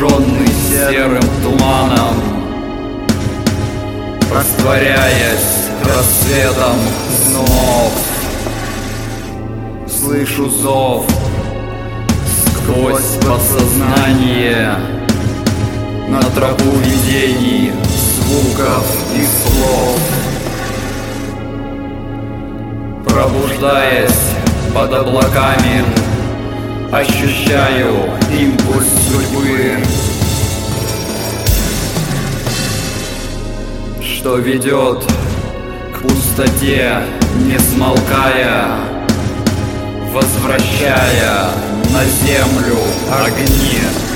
окруженный серым туманом, растворяясь рассветом снов. Слышу зов сквозь подсознание на тропу видений, звуков и слов. Пробуждаясь под облаками, ощущаю импульс судьбы, что ведет к пустоте, не смолкая, возвращая на землю огни.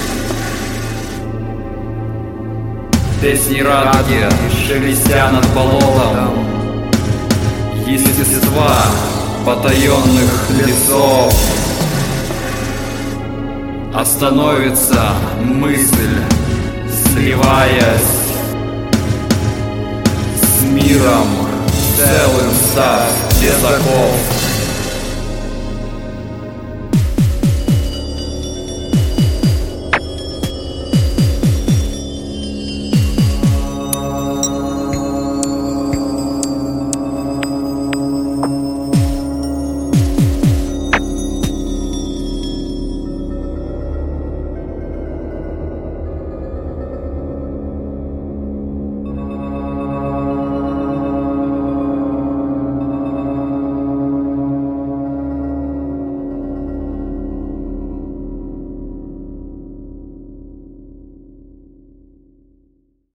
Песни радуги, шелестя над болотом, естества потаенных лесов. Остановится мысль, сливаясь с миром, целым став без оков.